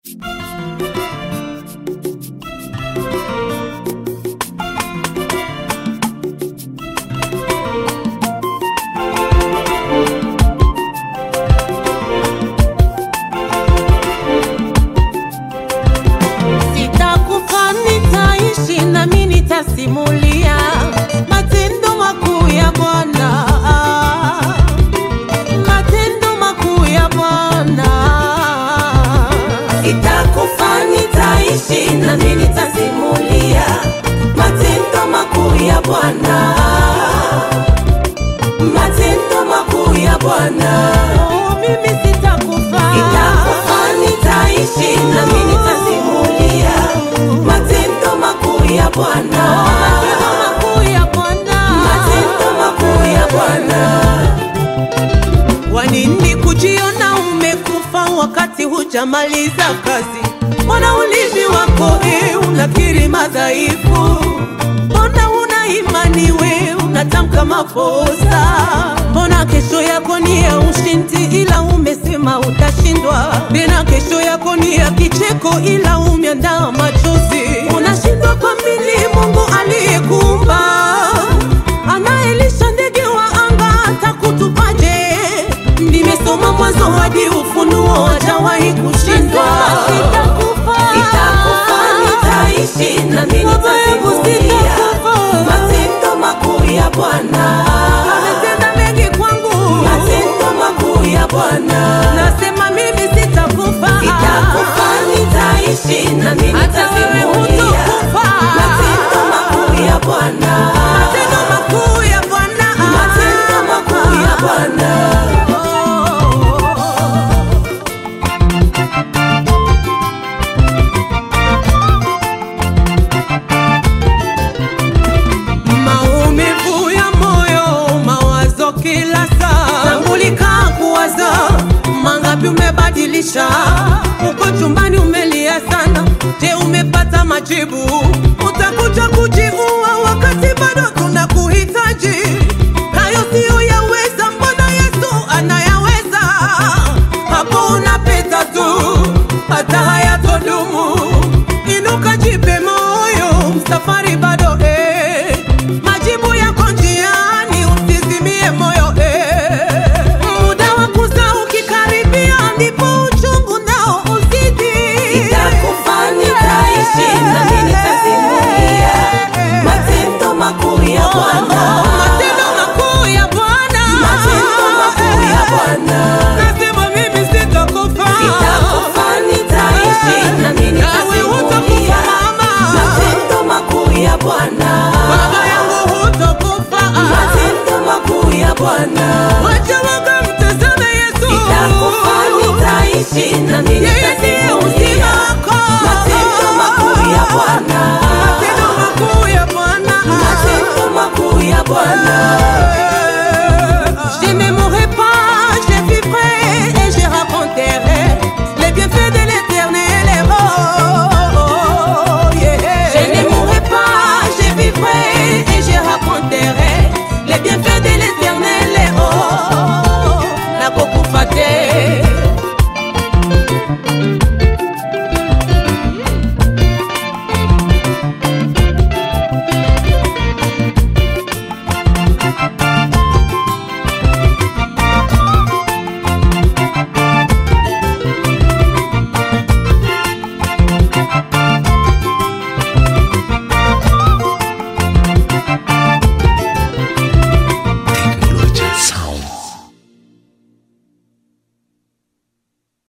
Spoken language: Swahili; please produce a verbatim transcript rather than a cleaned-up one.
Sitakufa nitaishi na mimi nitasimulia matendo makuu ya Bwana, matendo makuu ya Bwana. Sitakufa nitaishi na mimi nitasimulia matendo makuu ya Bwana, matendo makuu ya Bwana. Oh, mimi sitakufa, sitakufa nitaishi na mimi nitasimulia matendo makuu ya Bwana, matendo makuu ya Bwana, matendo makuu ya Bwana. Wanini kujiona umekufa wakati hujamaliza kazi? Mbona ulimi wako e unakiri madhaifu? Mbona una imani we unatamka makosa? Mbona kesho yako ni ya ushindi ila umesema utashindwa? Tena kesho yako ni ya kicheko ila umeandaa machozi. Unashindwa kuamini Mungu aliyekuumba, anayelisha ndege wa anga, atakutupaje? Nimesoma Mwanzo hadi Ufunuo, hajawahi kushindwa. Sitakufa, sitakufa nitaishi na mimi nitasimulia matendo makuu ya Bwana. Ametenda mengi kwangu, matendo makuu ya Bwana. Nasema mimi sitakufa, sitakufa nitaishi na mimi nitasimulia matendo makuu ya Bwana, matendo makuu ya Bwana, matendo makuu ya Bwana. Maumivu ya moyo, mawazo kila saa, tambulika kuwaza mangapi umebadilisha. Uko chumbani umelia sana, je umepata majibu? Utakuja kujiua wakati bado tunakuhitaji. Hayo siyo yaweza, mbona Yesu anayaweza? Hapo unapita tu, hata hayatodumu. Inuka jipe moyo, safari bado